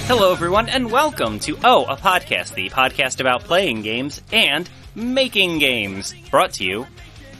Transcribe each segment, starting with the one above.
Hello, everyone, and welcome to a Podcast, the podcast about playing games and making games. Brought to you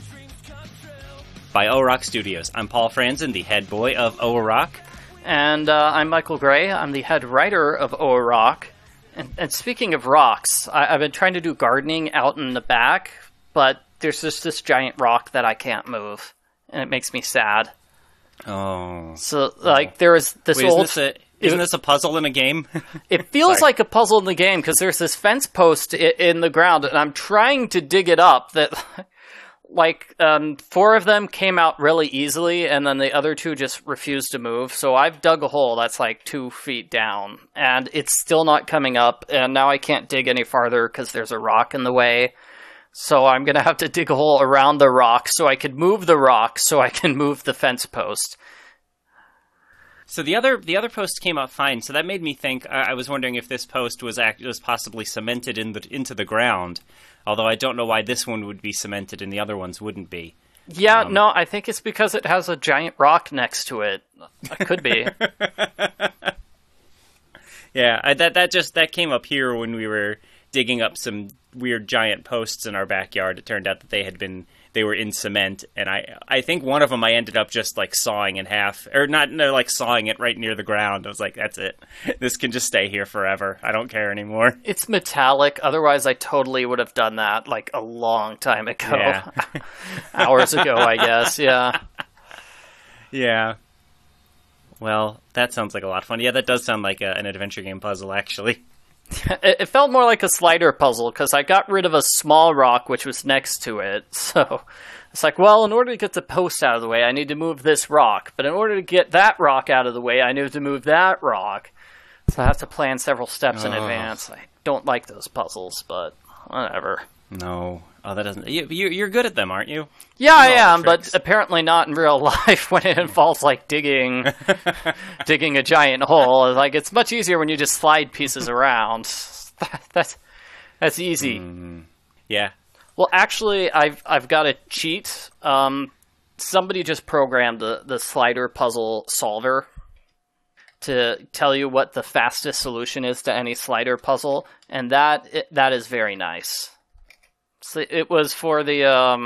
by O-Rock Studios. I'm Paul Franzen, the head boy of O-Rock. And I'm Michael Gray. I'm the head writer of O-Rock. And speaking of rocks, I've been trying to do gardening out in the back, but there's just this giant rock that I can't move, and it makes me sad. Oh. So, there was this Isn't this a puzzle in a game? It feels like a puzzle in the game, because there's this fence post in the ground, and I'm trying to dig it up that... four of them came out really easily, and then the other two just refused to move. So I've dug a hole that's 2 feet down, and it's still not coming up, and now I can't dig any farther because there's a rock in the way. So I'm going to have to dig a hole around the rock so I can move the rock so I can move the fence post. So the other post came out fine, so that made me think, I was wondering if this post was possibly cemented into the ground, although I don't know why this one would be cemented and the other ones wouldn't be. Yeah, no, I think it's because it has a giant rock next to it. It could be. Yeah, that came up here when we were digging up some weird giant posts in our backyard. It turned out that they were in cement, and I think one of them I ended up just sawing in half, or sawing it right near the ground. I was like, that's it. This can just stay here forever. I don't care anymore. It's metallic. Otherwise, I totally would have done that a long time ago. Yeah. Hours ago, I guess. Yeah. Yeah. Well, that sounds like a lot of fun. Yeah, that does sound like an adventure game puzzle, actually. It felt more like a slider puzzle, because I got rid of a small rock which was next to it, so it's in order to get the post out of the way, I need to move this rock, but in order to get that rock out of the way, I need to move that rock, so I have to plan several steps in advance. I don't like those puzzles, but whatever. No. Oh, that doesn't... You're good at them, aren't you? Yeah, I am, but apparently not in real life when it involves, digging a giant hole. It's much easier when you just slide pieces around. That's easy. Yeah. Well, actually, I've got a cheat. Somebody just programmed the slider puzzle solver to tell you what the fastest solution is to any slider puzzle, and that is very nice. So it was for the,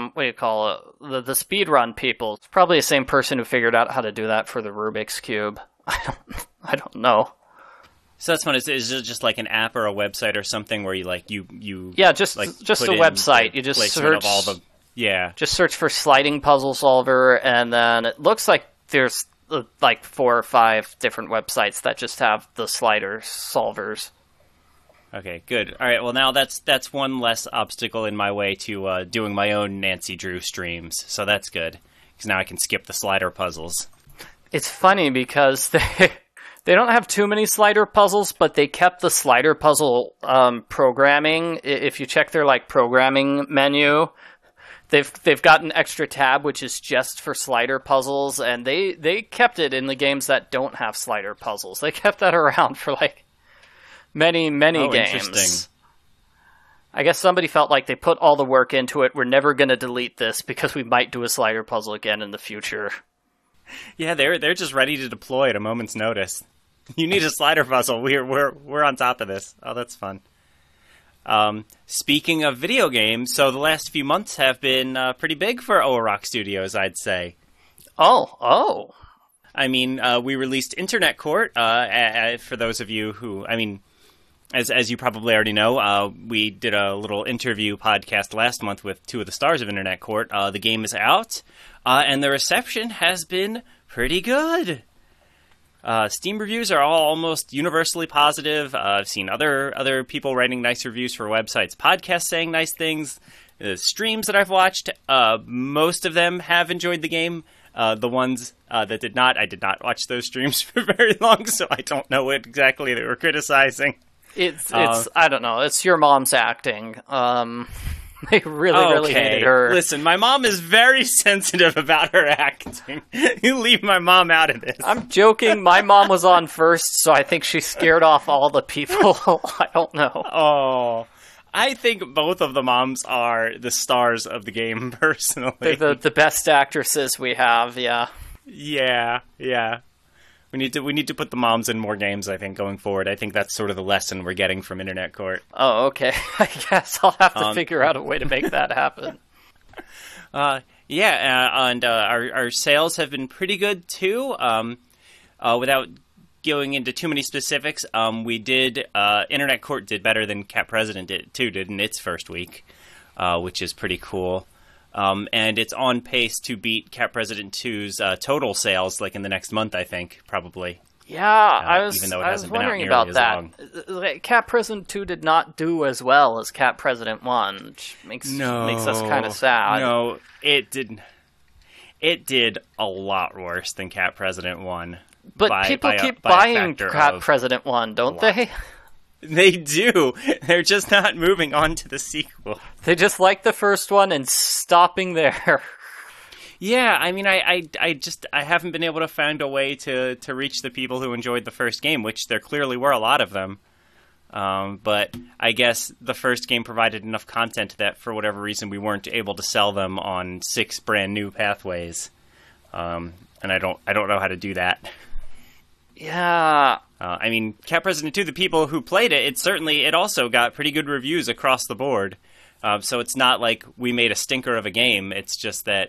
the speedrun people. It's probably the same person who figured out how to do that for the Rubik's Cube. I don't know. So that's fun. Is it just an app or a website or something where you Yeah, just a website. You just search Just search for sliding puzzle solver, and then it looks like there's 4 or 5 different websites that just have the slider solvers. Okay, good. All right, well, now that's one less obstacle in my way to doing my own Nancy Drew streams, so that's good, because now I can skip the slider puzzles. It's funny, because they don't have too many slider puzzles, but they kept the slider puzzle programming. If you check their, programming menu, they've got an extra tab, which is just for slider puzzles, and they kept it in the games that don't have slider puzzles. They kept that around for, many games. Interesting. I guess somebody felt like they put all the work into it. We're never going to delete this because we might do a slider puzzle again in the future. Yeah, they're just ready to deploy at a moment's notice. You need a slider puzzle. We're on top of this. Oh, that's fun. Speaking of video games, so the last few months have been pretty big for O-Rock Studios, I'd say. Oh. I mean, we released Internet Court. For those of you who, as you probably already know, we did a little interview podcast last month with 2 of the stars of Internet Court. The game is out, and the reception has been pretty good. Steam reviews are all almost universally positive. I've seen other people writing nice reviews for websites, podcasts saying nice things. The streams that I've watched, most of them have enjoyed the game. The ones that did not, I did not watch those streams for very long, so I don't know what exactly they were criticizing. It's I don't know. It's your mom's acting. They really hated her. Listen, my mom is very sensitive about her acting. You leave my mom out of this. I'm joking. My mom was on first, so I think she scared off all the people. I don't know. Oh, I think both of the moms are the stars of the game, personally. They're the best actresses we have, yeah. Yeah. We need to put the moms in more games, I think, going forward. I think that's sort of the lesson we're getting from Internet Court. Oh, okay. I guess I'll have to figure out a way to make that happen. And our sales have been pretty good too. Without going into too many specifics, we did Internet Court did better than Cat President did in its first week, which is pretty cool. And it's on pace to beat Cat President 2's total sales, like in the next month, I think, probably. Yeah, I was wondering about that. Cat President 2 did not do as well as Cat President 1, which makes us kind of sad. No, it didn't. It did a lot worse than Cat President 1. But people keep buying Cat President 1, don't they? They do. They're just not moving on to the sequel. They just like the first one and stopping there. Yeah, I mean, I haven't been able to find a way to reach the people who enjoyed the first game, which there clearly were a lot of them. But I guess the first game provided enough content that, for whatever reason, we weren't able to sell them on 6 brand new pathways. And I don't know how to do that. Yeah. I mean, Cat President 2, the people who played it, it also got pretty good reviews across the board. So it's not like we made a stinker of a game. It's just that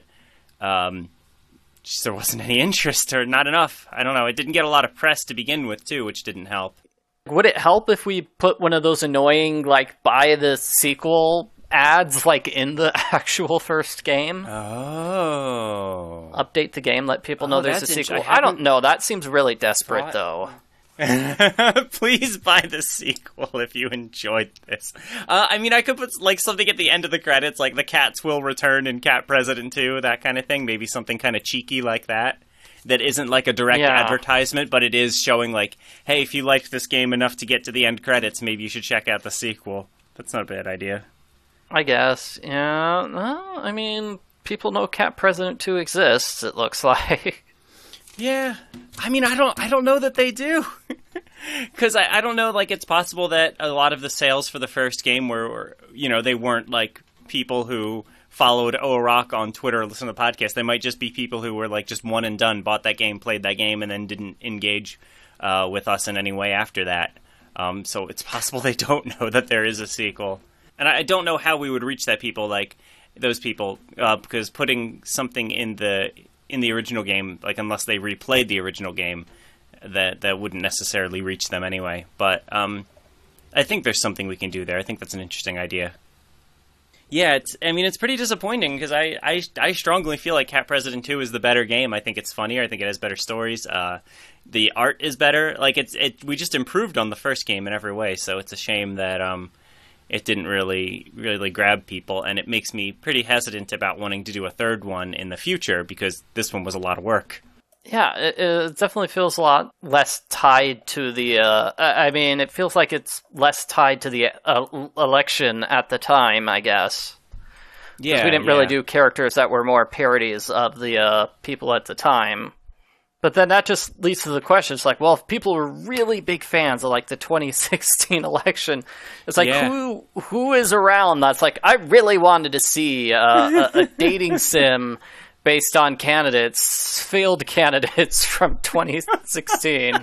just there wasn't any interest or not enough. I don't know. It didn't get a lot of press to begin with, too, which didn't help. Would it help if we put one of those annoying, buy the sequel ads, in the actual first game? Oh. Update the game, let people know there's a sequel. I don't know. That seems really desperate, though. Please buy the sequel if you enjoyed this. I mean, I could put something at the end of the credits, like the cats will return in Cat President 2, that kind of thing. Maybe something kind of cheeky like that. That isn't like a direct advertisement, but it is showing hey, if you liked this game enough to get to the end credits, maybe you should check out the sequel. That's not a bad idea. I guess, yeah. Well, I mean, people know Cat President 2 exists, it looks like. Yeah. I mean, I don't know that they do. Because I don't know, it's possible that a lot of the sales for the first game were they weren't, people who followed ORock on Twitter or listened to the podcast. They might just be people who were, just one and done, bought that game, played that game, and then didn't engage with us in any way after that. So it's possible they don't know that there is a sequel. And I don't know how we would reach those people, because putting something in the original game, unless they replayed the original game, that wouldn't necessarily reach them anyway. But I think there's something we can do there. I think that's an interesting idea. Yeah, it's pretty disappointing, because I strongly feel like Cat President 2 is the better game. I think it's funnier. I think it has better stories. The art is better. We just improved on the first game in every way, so it's a shame that it didn't really grab people, and it makes me pretty hesitant about wanting to do a third one in the future, because this one was a lot of work. Yeah, it definitely feels a lot less tied to the... it feels like it's less tied to the election at the time, I guess. Yeah, we didn't really do characters that were more parodies of the people at the time. But then that just leads to the question. It's if people were really big fans of the 2016 election, it's who is around that's I really wanted to see a dating sim based on failed candidates from 2016.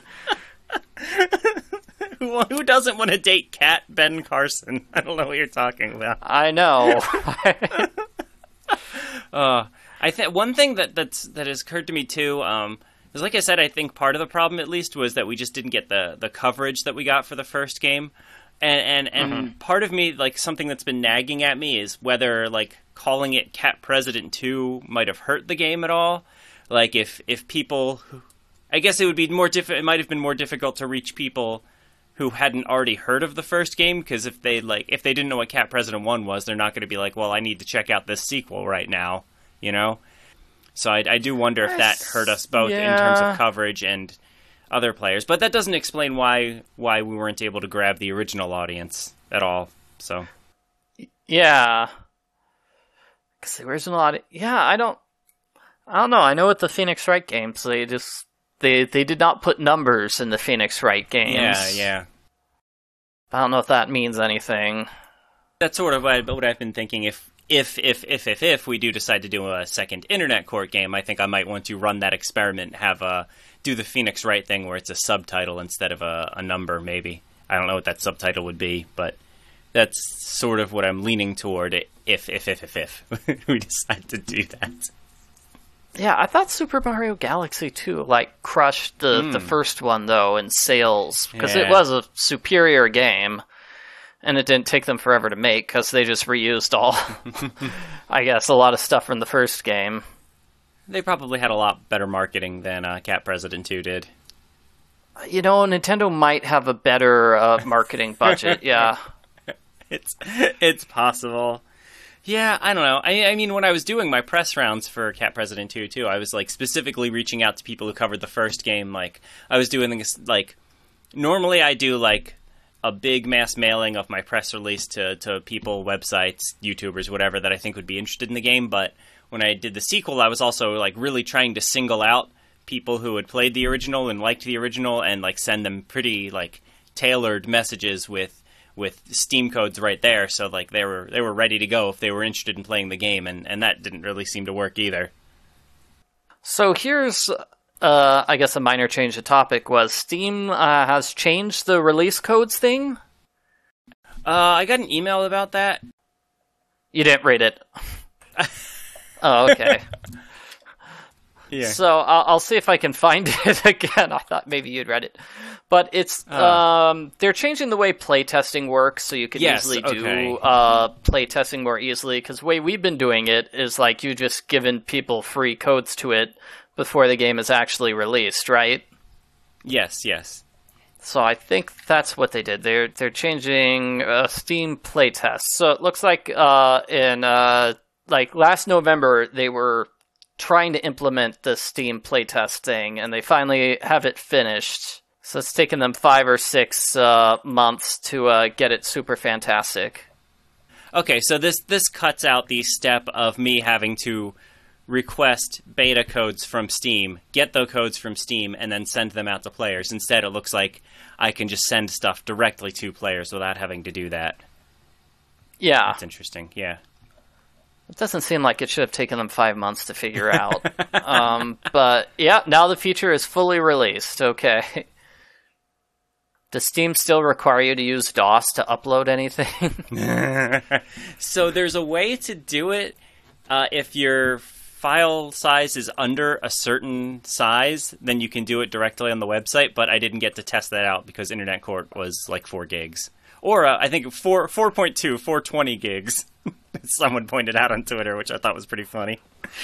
Who doesn't want to date Cat Ben Carson? I don't know what you're talking about. I know. I think one thing that has occurred to me too, is like I said, I think part of the problem at least was that we just didn't get the coverage that we got for the first game. And part of me, something that's been nagging at me is whether, calling it Cat President 2 might have hurt the game at all. If people... I guess it would be more it might have been more difficult to reach people who hadn't already heard of the first game, because if they didn't know what Cat President 1 was, they're not going to be well, I need to check out this sequel right now, So I do wonder if that hurt us both in terms of coverage and other players. But that doesn't explain why we weren't able to grab the original audience at all. So yeah, because the original audience. Yeah, I don't know. I know with the Phoenix Wright games, they did not put numbers in the Phoenix Wright games. Yeah. I don't know if that means anything. That's sort of what I've been thinking. if we do decide to do a second Internet Court game, I think I might want to run that experiment, do the Phoenix Wright thing where it's a subtitle instead of a number, maybe. I don't know what that subtitle would be, but that's sort of what I'm leaning toward if we decide to do that. Yeah, I thought Super Mario Galaxy 2 crushed the first one though in sales because it was a superior game, and it didn't take them forever to make because they just reused all, I guess, a lot of stuff from the first game. They probably had a lot better marketing than Cat President 2 did. Nintendo might have a better marketing budget. Yeah, it's possible. Yeah, I don't know. I mean, when I was doing my press rounds for Cat President 2, too, I was, specifically reaching out to people who covered the first game. I was doing this, normally I do, a big mass mailing of my press release to people, websites, YouTubers, whatever, that I think would be interested in the game. But when I did the sequel, I was also, really trying to single out people who had played the original and liked the original and, send them pretty, tailored messages with Steam codes right there, so they were ready to go if they were interested in playing the game, and that didn't really seem to work either. So here's, I guess, a minor change of topic was Steam has changed the release codes thing. I got an email about that. You didn't read it. Oh, okay. Yeah. So I'll see if I can find it again. I thought maybe you'd read it. But it's they're changing the way playtesting works, so you can easily do playtesting more easily. Because the way we've been doing it is you just giving people free codes to it before the game is actually released, right? Yes. So I think that's what they did. They're changing Steam playtest. So it looks like in last November they were trying to implement the Steam playtest thing, and they finally have it finished. So it's taken them 5 or 6 months to get it super fantastic. Okay, so this cuts out the step of me having to request beta codes from Steam, get the codes from Steam, and then send them out to players. Instead, it looks like I can just send stuff directly to players without having to do that. Yeah. That's interesting, yeah. It doesn't seem like it should have taken them 5 months to figure out. But yeah, now the feature is fully released. Okay. Does Steam still require you to use DOS to upload anything? So there's a way to do it if your file size is under a certain size, then you can do it directly on the website, but I didn't get to test that out because Internet Court was 4 gigs. Or I think 4.2, 420 gigs. Someone pointed out on Twitter, which I thought was pretty funny.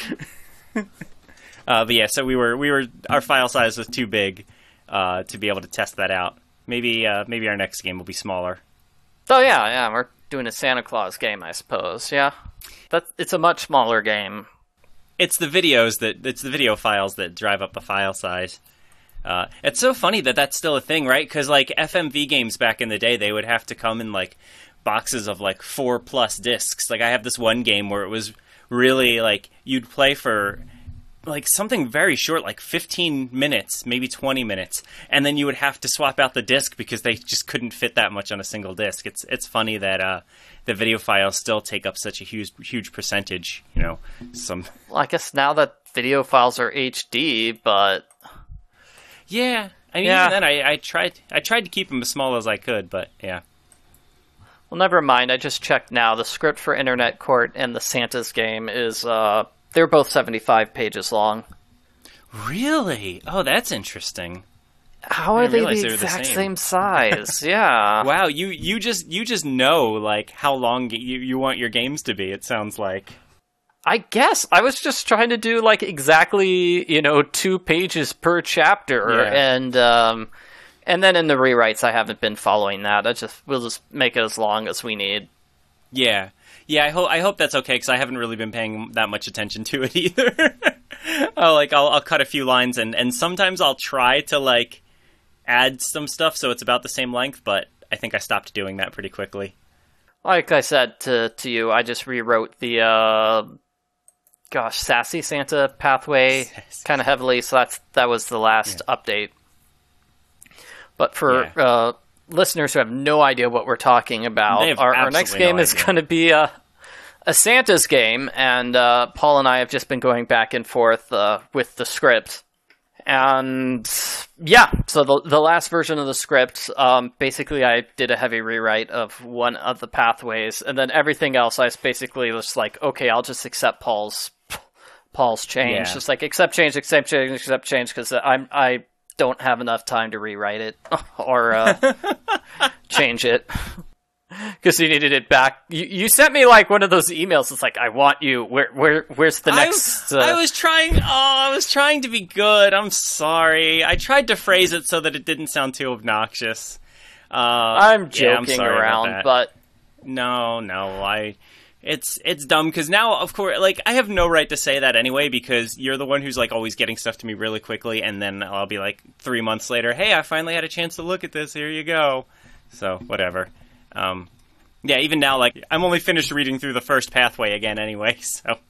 But yeah, so our file size was too big to be able to test that out. Maybe our next game will be smaller. Oh yeah, we're doing a Santa Claus game, I suppose. Yeah, it's a much smaller game. It's the video files that drive up the file size. It's so funny that that's still a thing, right? Because FMV games back in the day, they would have to come in boxes of 4+ discs. I have this one game where it was really you'd play for something very short, 15 minutes, maybe 20 minutes, and then you would have to swap out the disc because they just couldn't fit that much on a single disc. It's funny that the video files still take up such a huge percentage. Well, I guess now that video files are HD, but yeah, I mean, even then I tried to keep them as small as I could, but yeah. Well, never mind. I just checked now. The script for Internet Court and the Santa's game is, they're both 75 pages long. Really? Oh, that's interesting. How are they the exact same size? Yeah. Wow, you just know, how long you want your games to be, it sounds like. I guess. I was just trying to do, exactly, 2 pages per chapter, yeah. And then in the rewrites, I haven't been following that. We'll just make it as long as we need. Yeah. I hope that's okay, because I haven't really been paying that much attention to it either. I'll cut a few lines, and sometimes I'll try to, add some stuff so it's about the same length, but I think I stopped doing that pretty quickly. Like I said to you, I just rewrote the, Sassy Santa pathway kind of heavily, so that was the last update. But for listeners who have no idea what we're talking about, our next game is going to be a a Santa's game, and Paul and I have just been going back and forth with the script. And yeah, so the last version of the script, basically I did a heavy rewrite of one of the pathways, and then everything else I basically was like, okay, I'll just accept Paul's change. Yeah. Just like accept change, because I don't have enough time to rewrite it or change it. Because you needed it back. You sent me like one of those emails. It's like, I want you. Where's the next? I was trying to be good. I'm sorry. I tried to phrase it so that it didn't sound too obnoxious. I'm joking around, but no. It's dumb because now, of course, like I have no right to say that anyway because you're the one who's like always getting stuff to me really quickly, and then I'll be like 3 months later, hey, I finally had a chance to look at this. Here you go. So whatever. Yeah, even now, like, I'm only finished reading through the first pathway again anyway, so...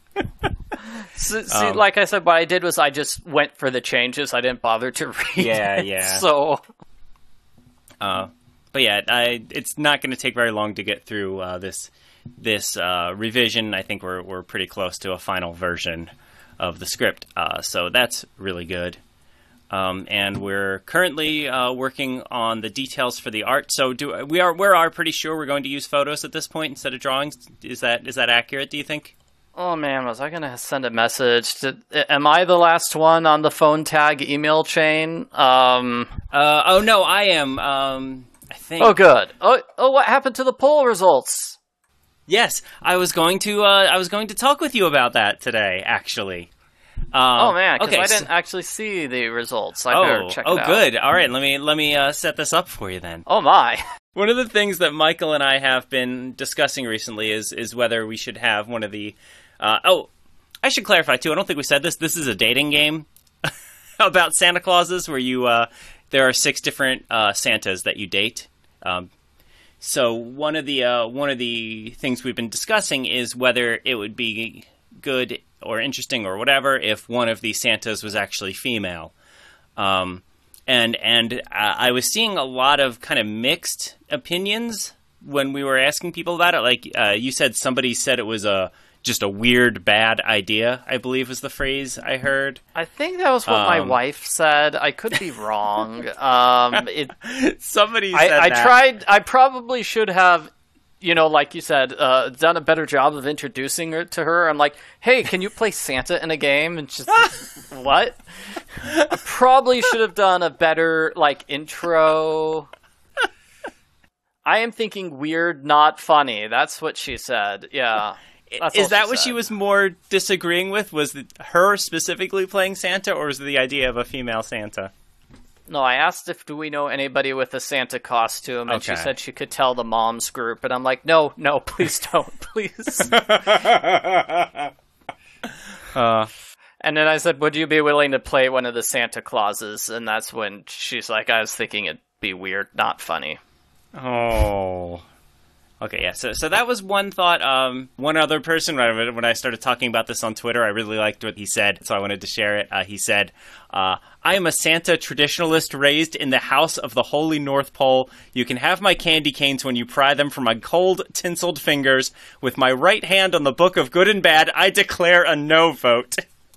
See, like I said, what I did was I just went for the changes. I didn't bother to read it. Yeah. So... but yeah, it's not going to take very long to get through this revision. I think we're pretty close to a final version of the script, so that's really good. And we're currently working on the details for the art. So we are pretty sure we're going to use photos at this point instead of drawings. Is that accurate? Do you think? Oh man, was I gonna send a message? Am I the last one on the phone tag email chain? Oh no, I am. I think. Oh good. Oh, what happened to the poll results? Yes, I was going to talk with you about that today, actually. Oh man, because okay, I didn't actually see the results. I better check it out. Oh, good. All right, let me set this up for you then. Oh my! One of the things that Michael and I have been discussing recently is whether we should have one of the. I should clarify too. I don't think we said this. This is a dating game about Santa Clauses, where you there are 6 different Santas that you date. So one of the things we've been discussing is whether it would be good or interesting or whatever if one of these Santas was actually female. And I was seeing a lot of kind of mixed opinions when we were asking people about it. Like you said, somebody said it was just a weird, bad idea, I believe was the phrase I heard. I think that was what my wife said. I could be wrong. Somebody said that. I probably should have, like you said, done a better job of introducing her to her. I'm like, hey, can you play Santa in a game? And she's what? I probably should have done a better, intro. I am thinking weird, not funny. That's what she said. Yeah. Is that what she was more disagreeing with? Was it her specifically playing Santa, or was it the idea of a female Santa? No, I asked do we know anybody with a Santa costume, and she said she could tell the mom's group, and I'm like, no, please don't, please. And then I said, would you be willing to play one of the Santa Clauses? And that's when she's like, I was thinking it'd be weird, not funny. Oh... Okay, yeah, so that was one thought. One other person, when I started talking about this on Twitter, I really liked what he said, so I wanted to share it. He said, I am a Santa traditionalist raised in the house of the Holy North Pole. You can have my candy canes when you pry them from my cold, tinseled fingers. With my right hand on the book of good and bad, I declare a no vote.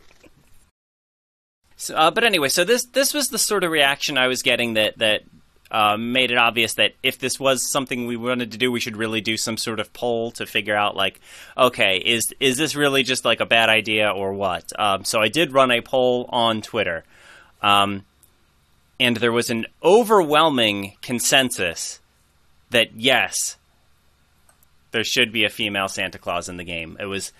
So, but anyway, so this was the sort of reaction I was getting that made it obvious that if this was something we wanted to do, we should really do some sort of poll to figure out, okay, is this really just a bad idea or what? So I did run a poll on Twitter, and there was an overwhelming consensus that yes, there should be a female Santa Claus in the game. It was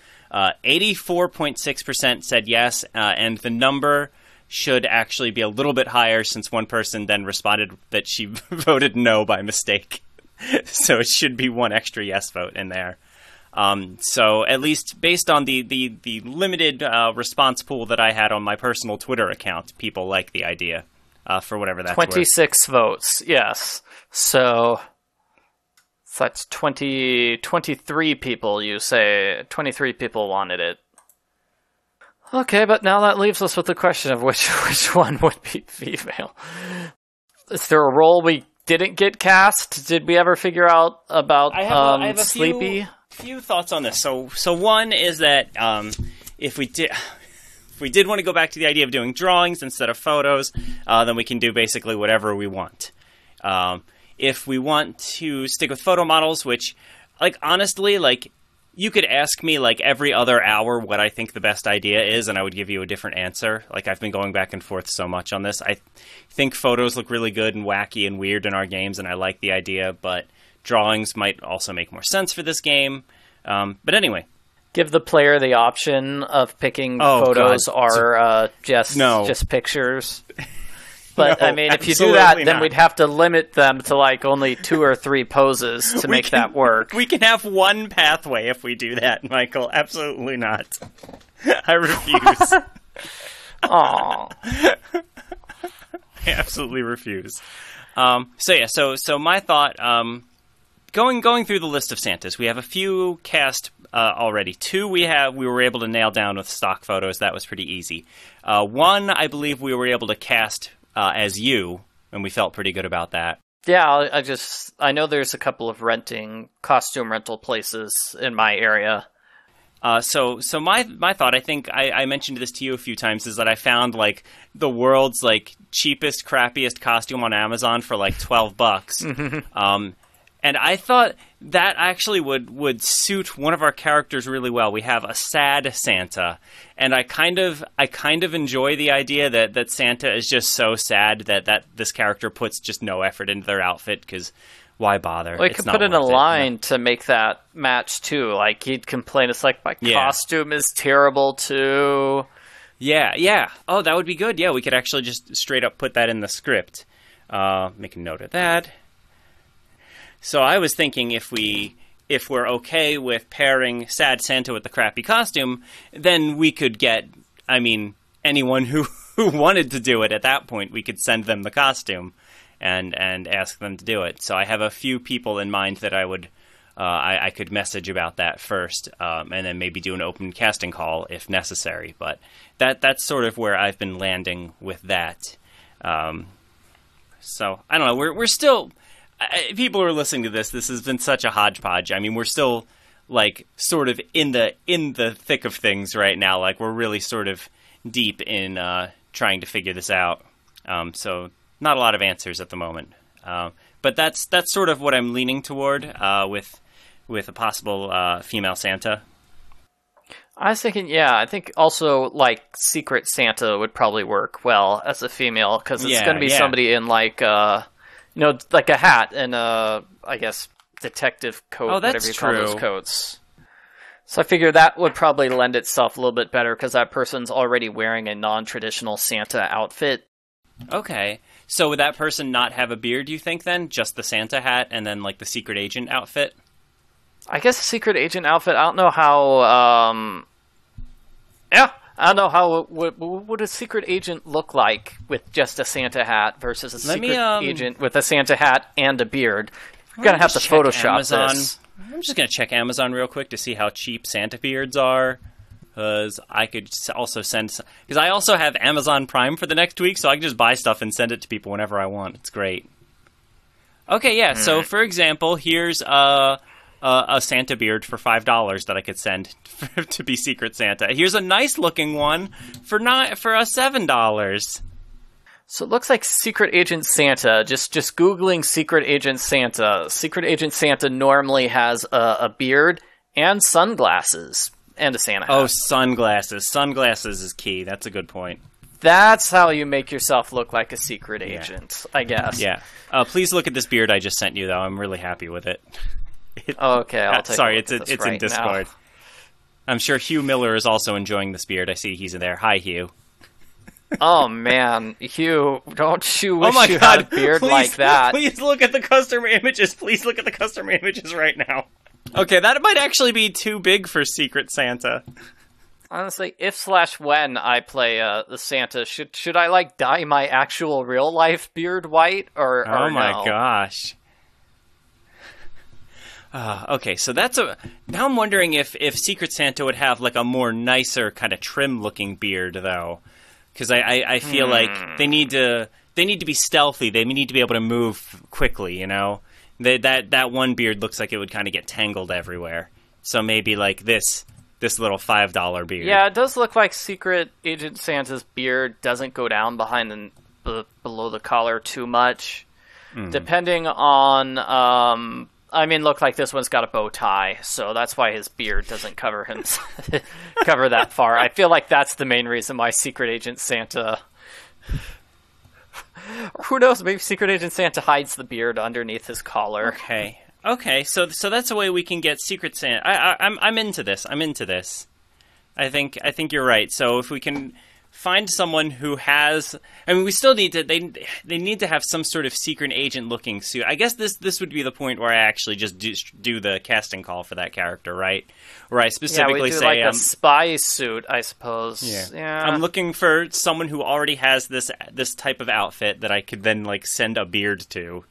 84.6% said yes, and the number should actually be a little bit higher since one person then responded that she voted no by mistake. So it should be one extra yes vote in there. So at least based on the limited response pool that I had on my personal Twitter account, people like the idea for whatever that's 26 votes, yes. So that's 23 people, you say. 23 people wanted it. Okay, but now that leaves us with the question of which one would be female. Is there a role we didn't get cast? Did we ever figure out about I have Sleepy? few thoughts on this. So one is that if we did want to go back to the idea of doing drawings instead of photos, then we can do basically whatever we want. If we want to stick with photo models, which, like, honestly, like, you could ask me, like, every other hour what I think the best idea is, and I would give you a different answer. Like, I've been going back and forth so much on this. I think photos look really good and wacky and weird in our games, and I like the idea, but drawings might also make more sense for this game. But anyway. Give the player the option of picking photos or just pictures. But, No, I mean, if you do that, absolutely then not. we'd have to limit them to, like, only 2 or 3 poses to make that work. We can have one pathway if we do that, Michael. Absolutely not. I refuse. Aww. I absolutely refuse. So my thought, going through the list of Santas, we have a few cast already. 2 we were able to nail down with stock photos. That was pretty easy. 1, I believe we were able to cast as you, and we felt pretty good about that. Yeah, I know there's a couple of costume rental places in my area. So my thought, I think I mentioned this to you a few times, is that I found, like, the world's, like, cheapest, crappiest costume on Amazon for, like, $12. And I thought that actually would suit one of our characters really well. We have a sad Santa, and I kind of enjoy the idea that Santa is just so sad that this character puts just no effort into their outfit, because why bother? Well, you could put in a line to make that match, too. Like, he'd complain, it's like, my costume is terrible, too. Yeah. Oh, that would be good. Yeah, we could actually just straight up put that in the script. Make a note of that. So I was thinking if we're okay with pairing sad Santa with the crappy costume, then we could get, I mean, anyone who wanted to do it at that point, we could send them the costume and ask them to do it. So I have a few people in mind that I would I could message about that first, and then maybe do an open casting call if necessary. But that's sort of where I've been landing with that. So I don't know. We're still. People who are listening to this has been such a hodgepodge. I mean, we're still, like, sort of in the thick of things right now. Like, we're really sort of deep in trying to figure this out. So not a lot of answers at the moment. But that's sort of what I'm leaning toward with a possible female Santa. I was thinking, I think also, like, Secret Santa would probably work well as a female, because it's going to be somebody in, like, like a hat and I guess, detective coat, whatever you call those coats. So I figure that would probably lend itself a little bit better, because that person's already wearing a non-traditional Santa outfit. Okay. So would that person not have a beard, do you think, then? Just the Santa hat and then, like, the secret agent outfit? I guess the secret agent outfit, I don't know how, I don't know how would a secret agent look like with just a Santa hat versus a secret agent with a Santa hat and a beard. You're going to have to Photoshop this. I'm just going to check Amazon real quick to see how cheap Santa beards are. Because I could also send... Because I also have Amazon Prime for the next week, so I can just buy stuff and send it to people whenever I want. It's great. Okay, yeah. So, for example, here's a Santa beard for $5 that I could send to be Secret Santa. Here's a nice-looking one for $7. So it looks like Secret Agent Santa. Just Googling Secret Agent Santa. Secret Agent Santa normally has a beard and sunglasses. And a Santa hat. Oh, sunglasses. Sunglasses is key. That's a good point. That's how you make yourself look like a secret agent, I guess. Yeah. Please look at this beard I just sent you, though. I'm really happy with it. Okay, I'll take sorry, a look at this it's right in Discord. now. I'm sure Hugh Miller is also enjoying this beard. I see he's in there. Hi, Hugh. Oh, man. Hugh, don't you wish you God. had a beard Please, like that? Please look at the custom images. Please look at the custom images right now. Okay, that might actually be too big for Secret Santa. Honestly, if/when I play the Santa, should I, like, dye my actual real-life beard white, or Oh my no? gosh. Okay, so now I'm wondering if Secret Santa would have, like, a more nicer, kind of trim-looking beard, though. Because I feel like they need to be stealthy. They need to be able to move quickly, you know? That one beard looks like it would kind of get tangled everywhere. So maybe like this little $5 beard. Yeah, it does look like Secret Agent Santa's beard doesn't go down behind below the collar too much. Depending on, look like this one's got a bow tie, so that's why his beard doesn't cover him cover that far. I feel like that's the main reason why Secret Agent Santa. Who knows? Maybe Secret Agent Santa hides the beard underneath his collar. Okay. So that's a way we can get Secret Santa. I'm into this. I think you're right. So if we can find someone who has, we still need to. They need to have some sort of secret agent looking suit. I guess this would be the point where I actually just do the casting call for that character, right? Where I specifically we do say, like a spy suit, I suppose. Yeah. I'm looking for someone who already has this type of outfit that I could then like send a beard to,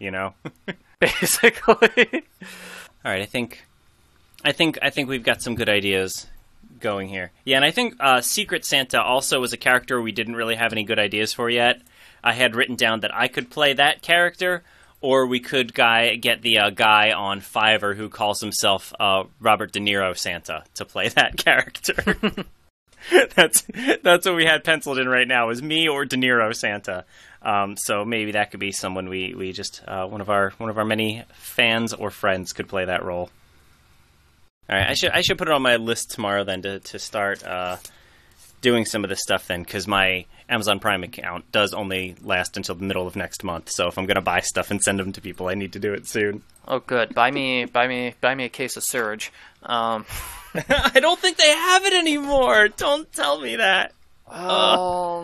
Basically. All right, I think we've got some good ideas going here. Yeah, and I think Secret Santa also was a character we didn't really have any good ideas for yet. I had written down that I could play that character, or we could get the guy on Fiverr who calls himself Robert De Niro Santa to play that character. That's what we had penciled in right now, is me or De Niro Santa. So maybe that could be someone we just one of our many fans or friends could play that role. All right, I should put it on my list tomorrow then to start doing some of this stuff then, because my Amazon Prime account does only last until the middle of next month. So if I'm going to buy stuff and send them to people, I need to do it soon. Oh, good. Buy me a case of Surge. I don't think they have it anymore. Don't tell me that. Oh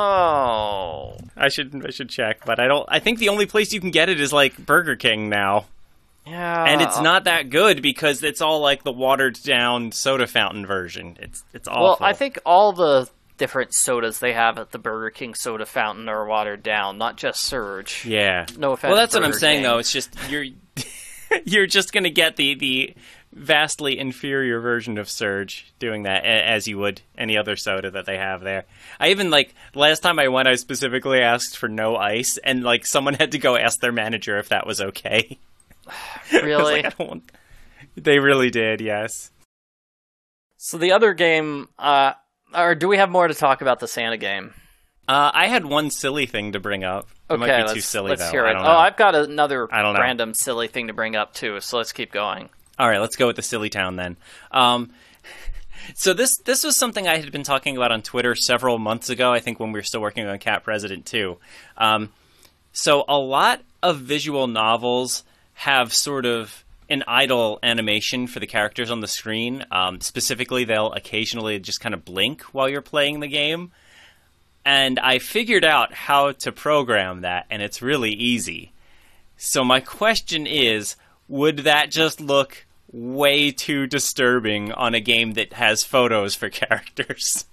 no! I should check, but I think the only place you can get it is like Burger King now. Yeah, and it's not that good because it's all like the watered down soda fountain version. It's awful. Well, I think all the different sodas they have at the Burger King soda fountain are watered down, not just Surge. Yeah. No offense. Well, that's Burger what I'm saying King. though. It's just you're just gonna get the vastly inferior version of Surge doing that as you would any other soda that they have there. I even last time I went, I specifically asked for no ice, and someone had to go ask their manager if that was okay. Really? I don't want... They really did, yes. So the other game, or do we have more to talk about the Santa game? I had one silly thing to bring up. It might be too silly, let's though. hear it. I don't know. I've got another I don't know. random silly thing to bring up, too, so let's keep going. All right, let's go with the silly town then. So this was something I had been talking about on Twitter several months ago, I think when we were still working on Cat President 2. So a lot of visual novels have sort of an idle animation for the characters on the screen. Specifically, they'll occasionally just kind of blink while you're playing the game. And I figured out how to program that, and it's really easy. So my question is, would that just look way too disturbing on a game that has photos for characters?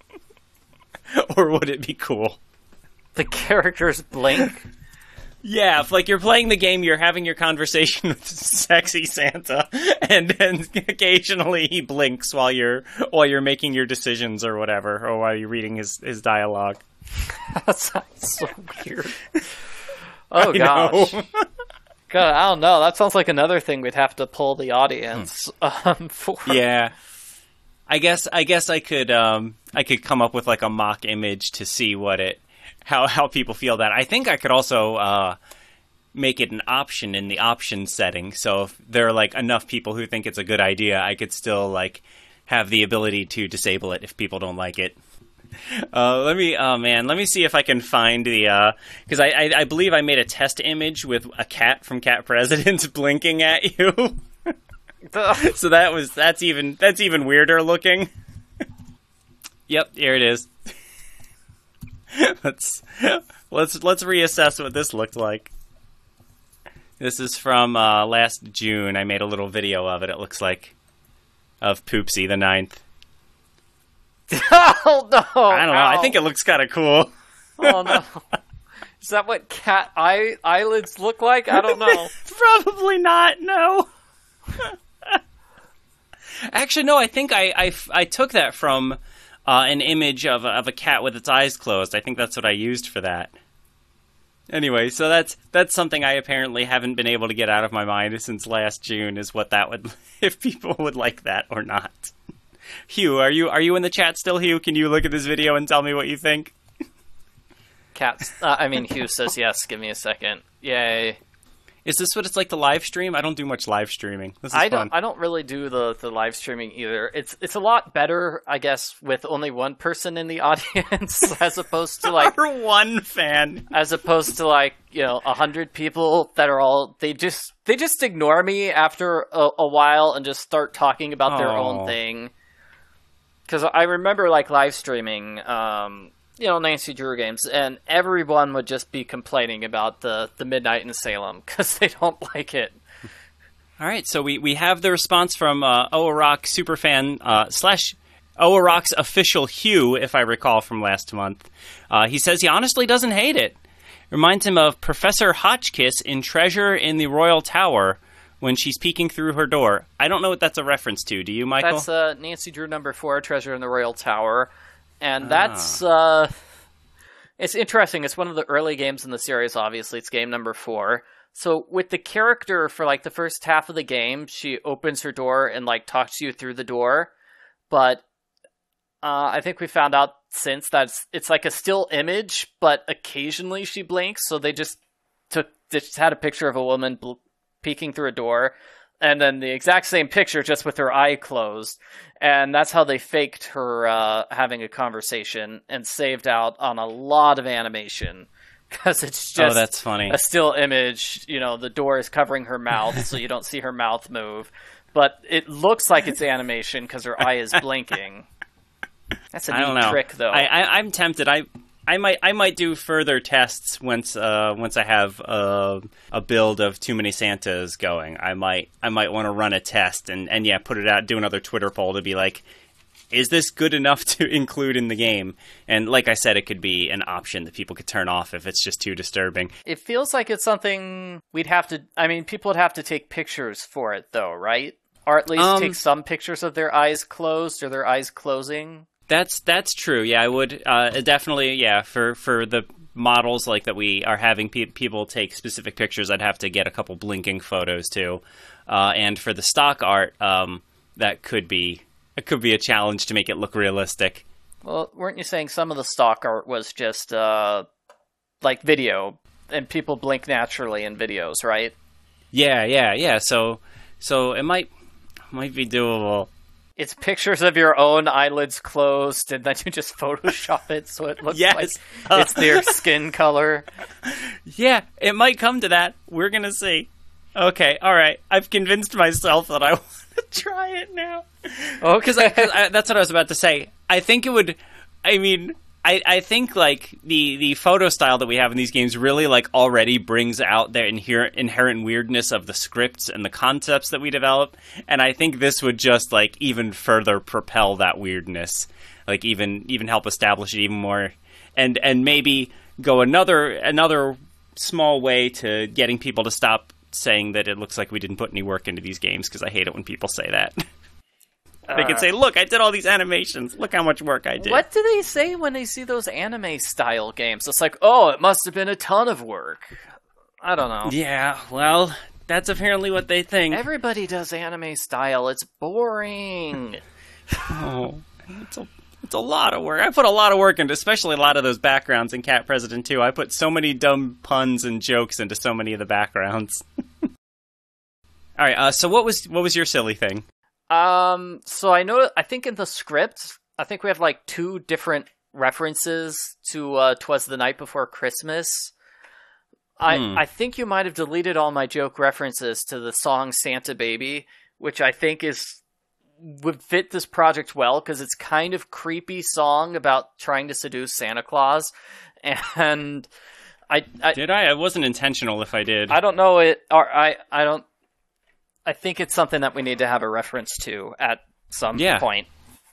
Or would it be cool? The characters blink? Yeah, if you're playing the game, you're having your conversation with sexy Santa, and then occasionally he blinks while you're making your decisions or whatever, or while you're reading his dialogue. That sounds so weird. Oh gosh. God, I don't know. That sounds like another thing we'd have to pull the audience for. Yeah, I guess I could come up with a mock image to see how people feel that. I think I could also make it an option in the options setting. So if there are enough people who think it's a good idea, I could still have the ability to disable it if people don't like it. Let me see if I can find the because I believe I made a test image with a cat from Cat President blinking at you. So that's even weirder looking. Yep, here it is. Let's reassess what this looked like. This is from last June. I made a little video of it. It looks like of Poopsie the 9th. Oh no! I don't know. I think it looks kind of cool. Oh no! Is that what cat eyelids look like? I don't know. Probably not. No. Actually, no. I think I took that from an image of a cat with its eyes closed. I think that's what I used for that. Anyway, so that's something I apparently haven't been able to get out of my mind since last June, is what that would, if people would like that or not. Hugh, are you in the chat still, Hugh? Can you look at this video and tell me what you think? Hugh says yes. Give me a second. Yay. Is this what it's like to live stream? I don't do much live streaming. This is fun. I don't really do the live streaming either. It's a lot better, I guess, with only one person in the audience as opposed to like or one fan. As opposed to 100 people that are all they just ignore me after a while and just start talking about their own thing. Because I remember live streaming. Nancy Drew games, and everyone would just be complaining about the Midnight in Salem because they don't like it. All right, so we have the response from Owarock superfan / Owarock's official Hugh, if I recall from last month. He says he honestly doesn't hate it. Reminds him of Professor Hotchkiss in Treasure in the Royal Tower when she's peeking through her door. I don't know what that's a reference to. Do you, Michael? That's Nancy Drew number 4, Treasure in the Royal Tower. And that's, it's interesting. It's one of the early games in the series, obviously. It's game number 4. So with the character for, the first half of the game, she opens her door and, talks to you through the door. But I think we found out since that it's like a still image, but occasionally she blinks. So they just had a picture of a woman peeking through a door. And then the exact same picture, just with her eye closed. And that's how they faked her having a conversation and saved out on a lot of animation. Because it's just that's funny. A still image. The door is covering her mouth, so you don't see her mouth move. But it looks like it's animation because her eye is blinking. That's a neat trick, though. I'm tempted. I might do further tests once I have a build of Too Many Santas going. I might want to run a test and put it out, do another Twitter poll to be like, is this good enough to include in the game? And like I said, it could be an option that people could turn off if it's just too disturbing. It feels like it's something people would have to take pictures for it though, right? Or at least take some pictures of their eyes closed or their eyes closing. That's true. Yeah, I would definitely. Yeah, for the models that we are having people take specific pictures, I'd have to get a couple blinking photos too. And for the stock art, that could be a challenge to make it look realistic. Well, weren't you saying some of the stock art was just video, and people blink naturally in videos, right? Yeah. So it might be doable. It's pictures of your own eyelids closed, and then you just Photoshop it so it looks like it's their skin color. Yeah, it might come to that. We're going to see. Okay, all right. I've convinced myself that I want to try it now. Oh, because that's what I was about to say. I think it would... I think the photo style that we have in these games really already brings out the inherent weirdness of the scripts and the concepts that we develop, and I think this would just even further propel that weirdness, even help establish it even more, and maybe go another small way to getting people to stop saying that it looks like we didn't put any work into these games, because I hate it when people say that. They can say, look, I did all these animations. Look how much work I did. What do they say when they see those anime-style games? It's like, oh, it must have been a ton of work. I don't know. Yeah, well, that's apparently what they think. Everybody does anime-style. It's boring. Oh, it's a lot of work. I put a lot of work into, especially a lot of those backgrounds in Cat President 2. I put so many dumb puns and jokes into so many of the backgrounds. All right, so what was your silly thing? So I think in the script, I think we have 2 different references to 'Twas the Night Before Christmas. I think you might have deleted all my joke references to the song Santa Baby, which I think would fit this project well, because it's kind of creepy song about trying to seduce Santa Claus. And Did I? It wasn't intentional if I did. I don't know it, or I don't. I think it's something that we need to have a reference to at some point.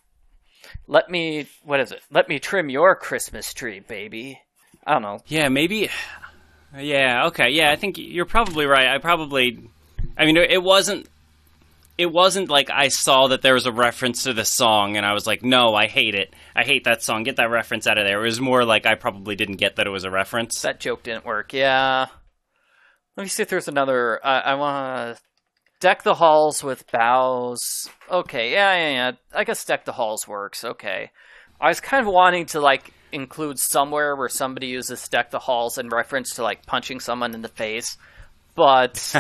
Let me trim your Christmas tree, baby. I don't know. Yeah, maybe. Yeah, okay. Yeah, I think you're probably right. It wasn't it wasn't like I saw that there was a reference to the song and I was like, no, I hate it. I hate that song. Get that reference out of there. It was more like I probably didn't get that it was a reference. That joke didn't work. Yeah. Let me see if there's another. I want to deck the halls with boughs. Okay, yeah. I guess deck the halls works. Okay. I was kind of wanting to, like, include somewhere where somebody uses deck the halls in reference to, like, punching someone in the face. But,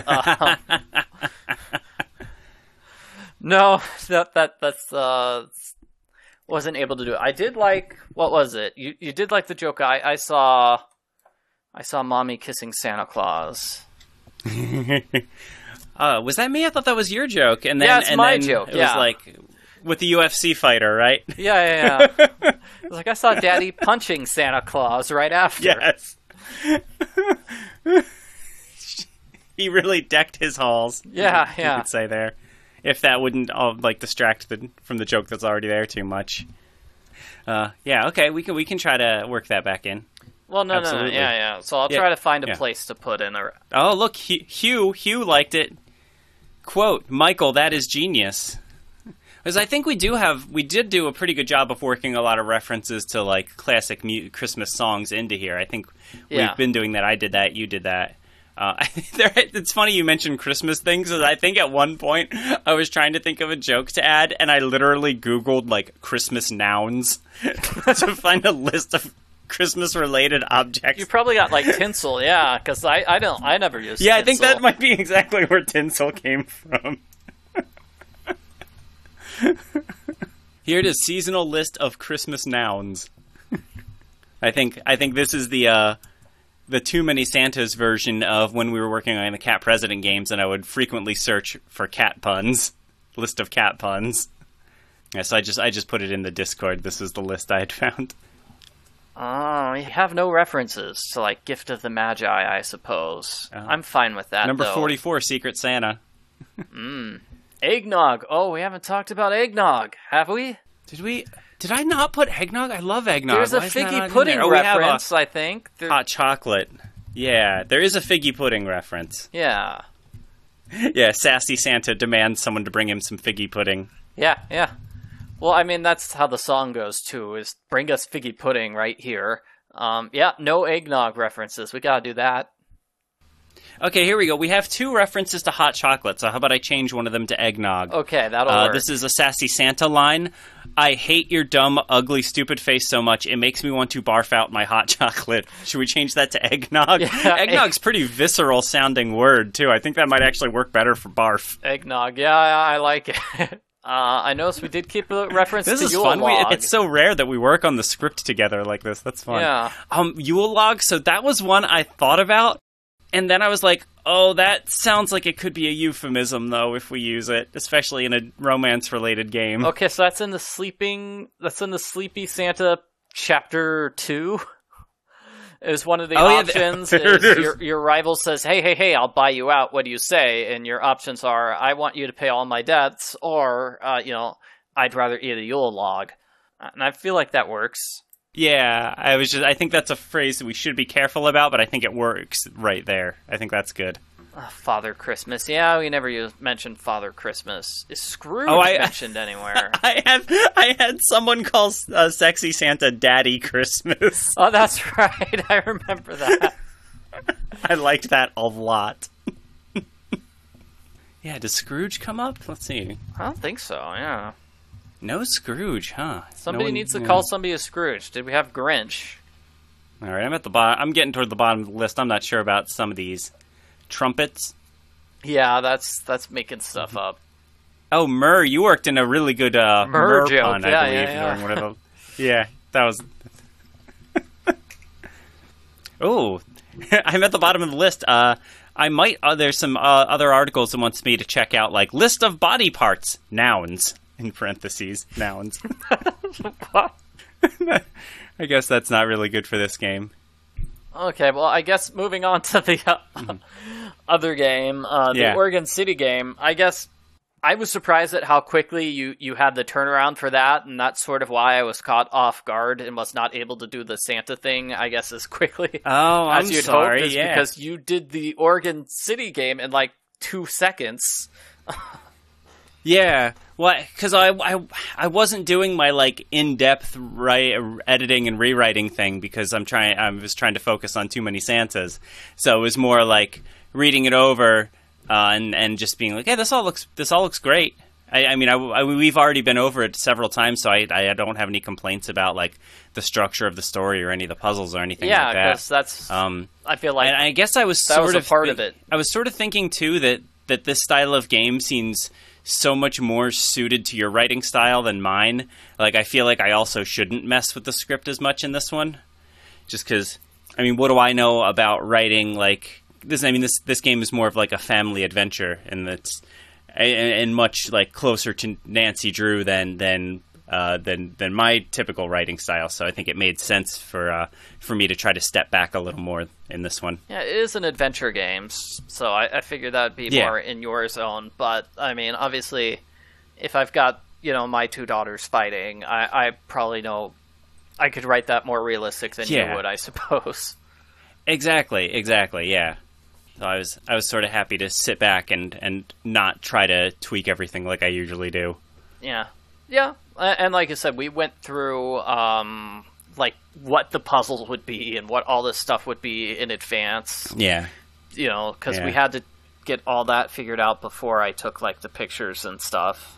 no, that's wasn't able to do it. I did like, what was it? You did like the joke. I saw mommy kissing Santa Claus. Was that me? I thought that was your joke. And then, yeah, it's my joke. It was like with the UFC fighter, right? Yeah. It was like I saw Daddy punching Santa Claus right after. Yes. He really decked his halls. Yeah. You could say there. If that wouldn't distract from the joke that's already there too much. Yeah. Okay. We can try to work that back in. Well, no. Yeah. So I'll try to find a place to put in a. Oh, look, Hugh liked it. Quote, Michael, that is genius. Because I think we did do a pretty good job of working a lot of references to like classic Christmas songs into here. I think we've been doing that. I did that. You did that. It's funny you mentioned Christmas things, because I think at one point I was trying to think of a joke to add, and I literally Googled like Christmas nouns to find a list of Christmas-related objects. You probably got like tinsel, yeah, because I never used tinsel. Yeah, I think that might be exactly where tinsel came from. Here it is, seasonal list of Christmas nouns. I think this is the Too Many Santas version of when we were working on the Cat President games, and I would frequently search for cat puns, list of cat puns. Yeah, so I just put it in the Discord. This is the list I had found. Oh, you have no references to, like, Gift of the Magi, I suppose. I'm fine with that, Number though. 44, Secret Santa. Eggnog. Oh, we haven't talked about eggnog, have we? Did I not put eggnog? I love eggnog. There's a figgy pudding reference, I think. Hot chocolate. Yeah, there is a figgy pudding reference. Yeah. Yeah, sassy Santa demands someone to bring him some figgy pudding. Yeah. Well, I mean, that's how the song goes, too, is bring us figgy pudding right here. Yeah, no eggnog references. We gotta do that. Okay, here we go. We have 2 references to hot chocolate, so how about I change one of them to eggnog? Okay, that'll work. This is a sassy Santa line. I hate your dumb, ugly, stupid face so much, it makes me want to barf out my hot chocolate. Should we change that to eggnog? Yeah, Eggnog's pretty visceral-sounding word, too. I think that might actually work better for barf. Eggnog, yeah, I like it. I noticed we did keep a reference to Yule This is fun. log. It's so rare that we work on the script together like this. That's fun. Yeah. Yule log, so that was one I thought about, and then I was like, oh, that sounds like it could be a euphemism, though, if we use it, especially in a romance-related game. Okay, so that's in the Sleepy Santa Chapter 2. Is one of the options. Your rival says, hey, I'll buy you out. What do you say? And your options are, I want you to pay all my debts, or, I'd rather eat a Yule log. And I feel like that works. Yeah, I think that's a phrase that we should be careful about, but I think it works right there. I think that's good. Father Christmas. Yeah, we never mentioned Father Christmas. Is Scrooge mentioned anywhere? I had someone call Sexy Santa Daddy Christmas. Oh, that's right. I remember that. I liked that a lot. Yeah, does Scrooge come up? Let's see. I don't think so, yeah. No Scrooge, huh? Somebody needs to call somebody a Scrooge. Did we have Grinch? All right, I'm at the bottom. I'm getting toward the bottom of the list. I'm not sure about some of these. Trumpets. Yeah, that's making stuff up. Oh, Myrrh, you worked in a really good Myrrh joke. pun, I believe. During one of the... Yeah, that was... Oh, I'm at the bottom of the list. There's some other articles that wants me to check out, like list of body parts, nouns, in parentheses, nouns. What? I guess that's not really good for this game. Okay, well, I guess moving on to the other game, the Oregon City game, I guess I was surprised at how quickly you had the turnaround for that, and that's sort of why I was caught off guard and was not able to do the Santa thing, I guess, as quickly as you'd hoped, because you did the Oregon City game in like 2 seconds. Yeah, well, because I wasn't doing my like in-depth editing and rewriting thing because I was trying to focus on Too Many Santas, so it was more like reading it over and just being like, hey, this all looks great. I mean, we've already been over it several times, so I don't have any complaints about like the structure of the story or any of the puzzles or anything like that. Yeah, because that's. I feel like. And I guess I was sort of part of it. I was sort of thinking too that this style of game seems so much more suited to your writing style than mine. Like, I feel like I also shouldn't mess with the script as much in this one, just because. I mean, what do I know about writing like this? I mean, this game is more of like a family adventure, and it's and much like closer to Nancy Drew than my typical writing style. So I think it made sense for me to try to step back a little more in this one. Yeah, it is an adventure game, so I figured that would be more in your zone. But I mean, obviously, if I've got my two daughters fighting, I probably know I could write that more realistic than you would, I suppose. Exactly, yeah. So I was sort of happy to sit back and not try to tweak everything like I usually do. Yeah. And like I said, we went through like what the puzzles would be and what all this stuff would be in advance. Yeah. Because we had to get all that figured out before I took like the pictures and stuff.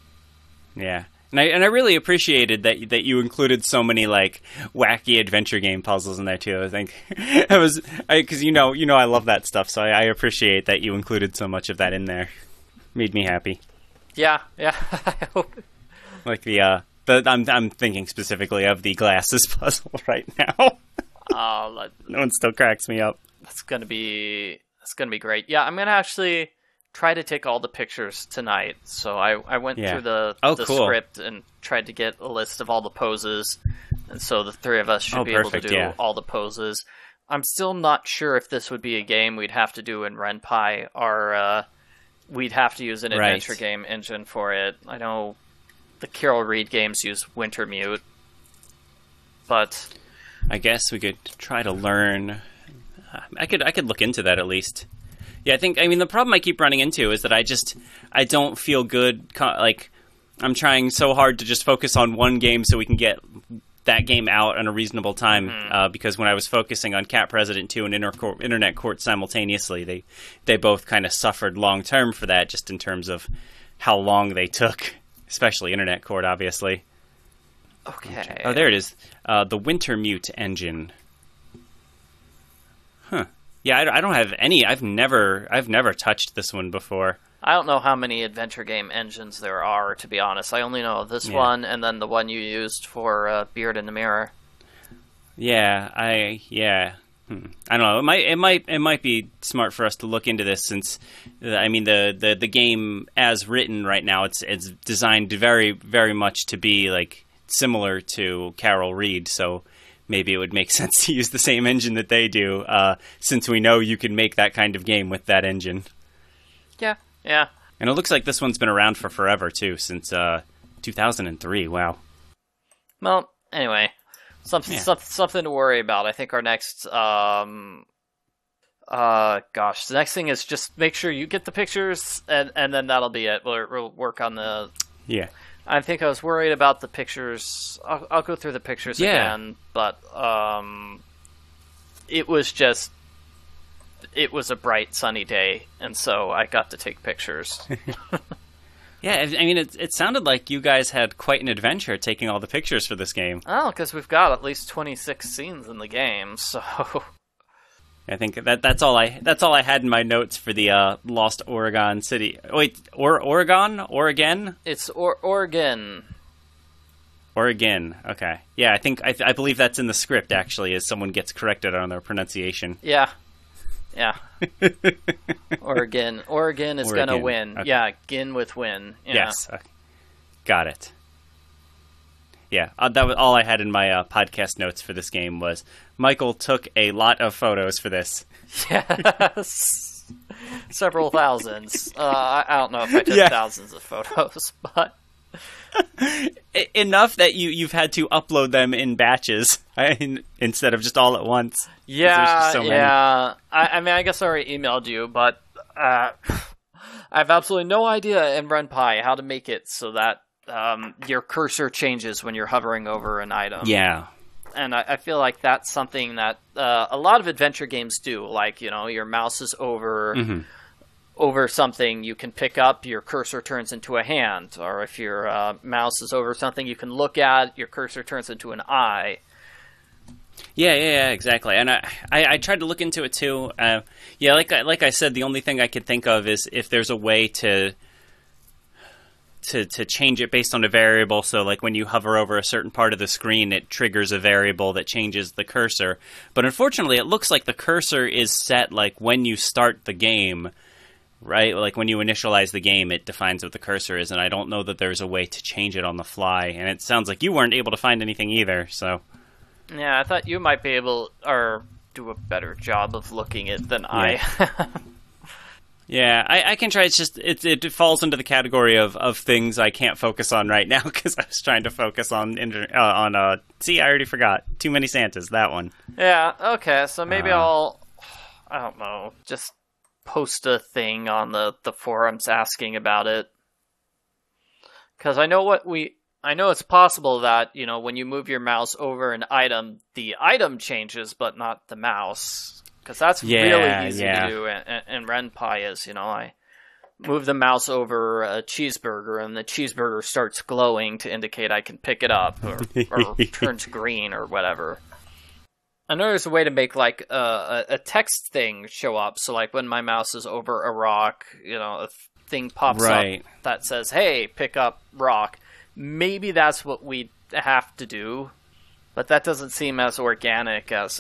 Yeah. And I really appreciated that you included so many like wacky adventure game puzzles in there too. I think because I love that stuff, so I appreciate that you included so much of that in there. Made me happy. Yeah. I hope. Like I'm thinking specifically of the glasses puzzle right now. That one still cracks me up. That's gonna be great. Yeah, I'm gonna actually try to take all the pictures tonight. So I went through the cool. script and tried to get a list of all the poses, and so the three of us should be able to do all the poses. I'm still not sure if this would be a game we'd have to do in Ren'Py, or we'd have to use an adventure game engine for it. I know the Carol Reed games use Wintermute, but I guess we could try to learn. I could look into that at least. Yeah, the problem I keep running into is that I don't feel good. Like, I'm trying so hard to just focus on one game so we can get that game out in a reasonable time. Because when I was focusing on Cat President 2 and Internet Court simultaneously, they both kind of suffered long term for that, just in terms of how long they took, especially Internet Court, obviously. Okay. Oh, there it is. The Wintermute engine. Huh. Yeah, I don't have any. I've never touched this one before. I don't know how many adventure game engines there are, to be honest. I only know this one and then the one you used for Beard in the Mirror. Yeah, I don't know. It might be smart for us to look into this, since the game as written right now, it's designed very, very much to be like similar to Carol Reed, so maybe it would make sense to use the same engine that they do, since we know you can make that kind of game with that engine. Yeah. And it looks like this one's been around for forever, too, since 2003. Wow. Well, anyway, something to worry about. I think our next... the next thing is just make sure you get the pictures, and then that'll be it. We'll work on the... Yeah. I think I was worried about the pictures. I'll go through the pictures again, but it was a bright, sunny day, and so I got to take pictures. Yeah, I mean, it sounded like you guys had quite an adventure taking all the pictures for this game. Oh, because we've got at least 26 scenes in the game, so... I think that's all I had in my notes for the Lost Oregon City. Wait, Oregon? It's Oregon. Oregon. Okay. Yeah, I believe that's in the script, actually, as someone gets corrected on their pronunciation. Yeah. Oregon is gonna win. Okay. Yeah, Gin with win. Yeah. Yes. Okay. Got it. Yeah, that was all I had in my podcast notes for this game. Was Michael took a lot of photos for this. Yes. Several thousands. I don't know if I took thousands of photos, but... Enough that you've had to upload them in batches instead of just all at once. Yeah, so yeah. I mean, I guess I already emailed you, but I have absolutely no idea in RenPy how to make it so that your cursor changes when you're hovering over an item. Yeah. And I feel like that's something that a lot of adventure games do. Like, your mouse is over something you can pick up, your cursor turns into a hand. Or if your mouse is over something you can look at, your cursor turns into an eye. Yeah, exactly. And I tried to look into it too. Like I said, the only thing I could think of is if there's a way to change it based on a variable. So like when you hover over a certain part of the screen, it triggers a variable that changes the cursor. But unfortunately, it looks like the cursor is set like when you start the game, right? Like when you initialize the game, it defines what the cursor is. And I don't know that there's a way to change it on the fly. And it sounds like you weren't able to find anything either. So yeah, I thought you might be able or do a better job of looking it than I. Yeah, I can try. It's just it falls into the category of things I can't focus on right now because I was trying to focus on see, I already forgot. Too Many Santas, that one. Yeah, okay, so maybe I don't know, just post a thing on the forums asking about it. Because I know it's possible that, when you move your mouse over an item, the item changes, but not the mouse. Because that's really easy to do in RenPy is, I move the mouse over a cheeseburger and the cheeseburger starts glowing to indicate I can pick it up or turns green or whatever. I know there's a way to make like a text thing show up. So like when my mouse is over a rock, a thing pops up that says, hey, pick up rock. Maybe that's what we have to do. But that doesn't seem as organic as,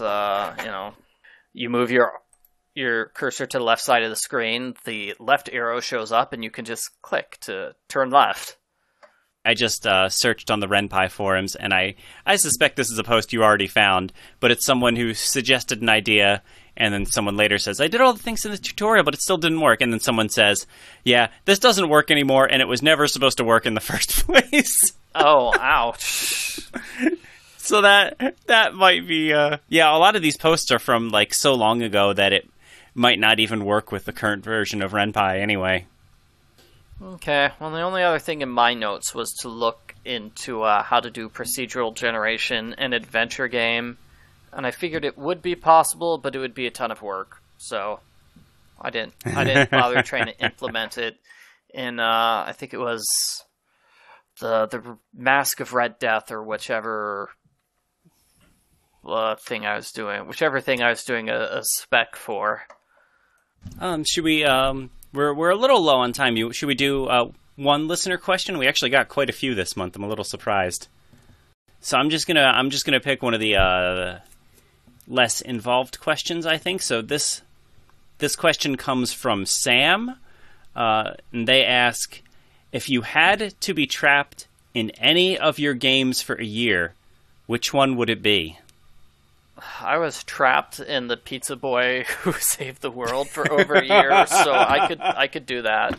you move your cursor to the left side of the screen, the left arrow shows up, and you can just click to turn left. I just searched on the RenPy forums, and I suspect this is a post you already found, but it's someone who suggested an idea, and then someone later says, I did all the things in the tutorial, but it still didn't work. And then someone says, yeah, this doesn't work anymore, and it was never supposed to work in the first place. Oh, ouch. So that might be, a lot of these posts are from, like, so long ago that it might not even work with the current version of RenPy anyway. Okay, well, the only other thing in my notes was to look into how to do procedural generation in an adventure game, and I figured it would be possible, but it would be a ton of work, so I didn't bother trying to implement it in, I think it was the Mask of Red Death or whichever thing I was doing a spec for. Should we, we're a little low on time. Should we do one listener question? We actually got quite a few this month. I'm a little surprised. So I'm just gonna pick one of the less involved questions, I think. So this question comes from Sam, and they ask, if you had to be trapped in any of your games for a year, which one would it be? I was trapped in the Pizza Boy Who Saved the World for over a year, so I could do that.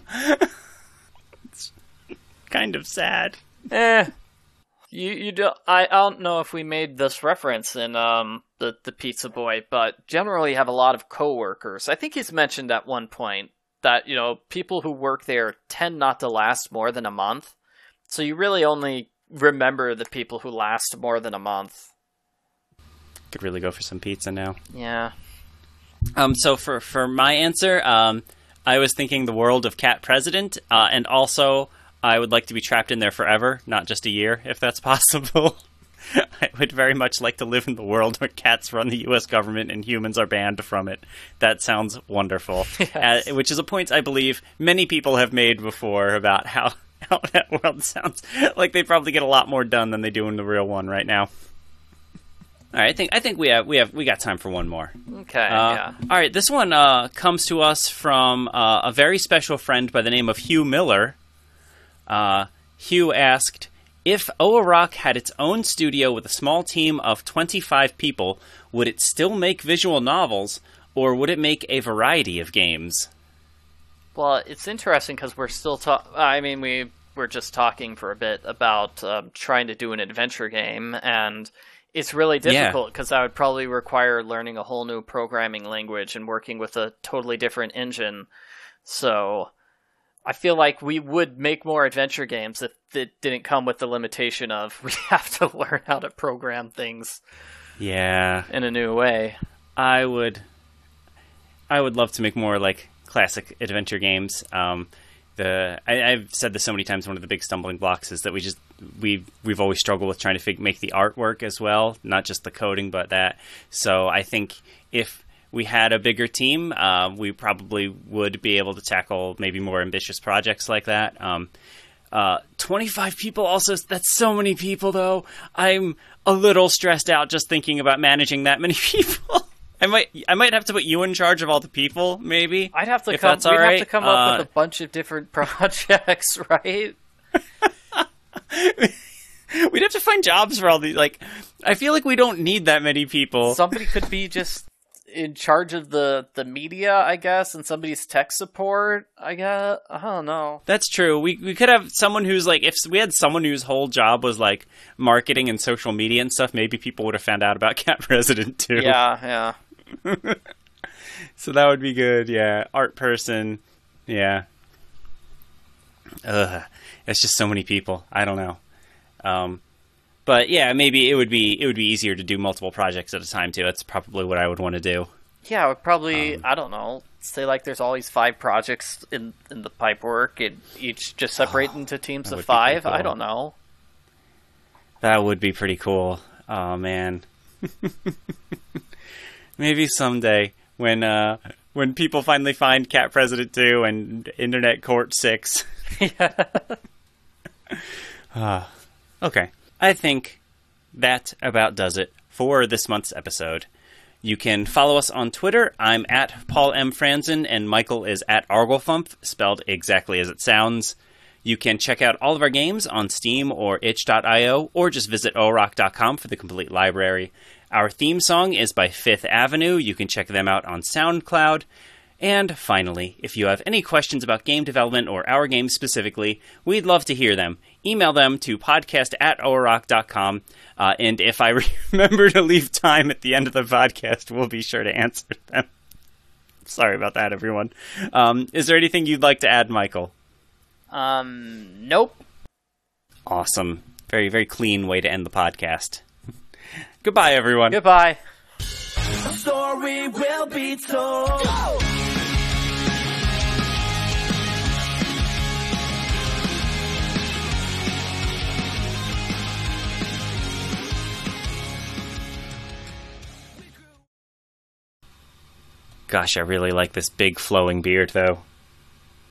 It's kind of sad. You do. I don't know if we made this reference in the Pizza Boy, but generally have a lot of coworkers. I think he's mentioned at one point that people who work there tend not to last more than a month, so you really only remember the people who last more than a month. Could really go for some pizza now. Yeah. So for my answer, I was thinking the world of Cat President, and also I would like to be trapped in there forever, not just a year, if that's possible. I would very much like to live in the world where cats run the U.S. government and humans are banned from it. That sounds wonderful. Yes. Which is a point I believe many people have made before about how that world sounds like they probably get a lot more done than they do in the real one right now. All right, I think we got time for one more. Okay. Yeah. All right, this one comes to us from a very special friend by the name of Hugh Miller. Hugh asked, if OAROC had its own studio with a small team of 25 people, would it still make visual novels, or would it make a variety of games? Well, it's interesting because we're still we were just talking for a bit about trying to do an adventure game, and it's really difficult because that would probably require learning a whole new programming language and working with a totally different engine. So I feel like we would make more adventure games if it didn't come with the limitation of we have to learn how to program things in a new way. I would love to make more like classic adventure games. I've said this so many times. One of the big stumbling blocks is that we've always struggled with trying to make the artwork as well, not just the coding, but that. So I think if we had a bigger team, we probably would be able to tackle maybe more ambitious projects like that. 25 people also, that's so many people though. I'm a little stressed out just thinking about managing that many people. I might have to put you in charge of all the people, maybe. I'd have to if come. That's all right. We'd have to come up with a bunch of different projects, right? We'd have to find jobs for all these. Like, I feel like we don't need that many people. Somebody could be just in charge of the media, I guess, and somebody's tech support, I guess. I don't know. That's true. We could have someone who's like, if we had someone whose whole job was like marketing and social media and stuff, maybe people would have found out about Cat President too. Yeah. So that would be good. Yeah, art person. Yeah. It's just so many people. I don't know. But yeah, maybe it would be easier to do multiple projects at a time too. That's probably what I would want to do. Yeah, I would probably, I don't know, say like there's always 5 projects in the pipe work, and each just separate into teams of 5. Cool. I don't know. That would be pretty cool. Oh man. Maybe someday when people finally find Cat President 2 and Internet Court 6. Yeah. Okay. I think that about does it for this month's episode. You can follow us on Twitter. I'm at Paul M. Franzen, and Michael is at Arglefump, spelled exactly as it sounds. You can check out all of our games on Steam or itch.io, or just visit orock.com for the complete library. Our theme song is by Fifth Avenue. You can check them out on SoundCloud. And finally, if you have any questions about game development or our games specifically, we'd love to hear them. Email them to podcast@orock.com. And if I remember to leave time at the end of the podcast, we'll be sure to answer them. Sorry about that, everyone. Is there anything you'd like to add, Michael? Nope. Awesome. Very, very clean way to end the podcast. Goodbye, everyone. Goodbye. The story will be told. Go! Gosh, I really like this big flowing beard, though.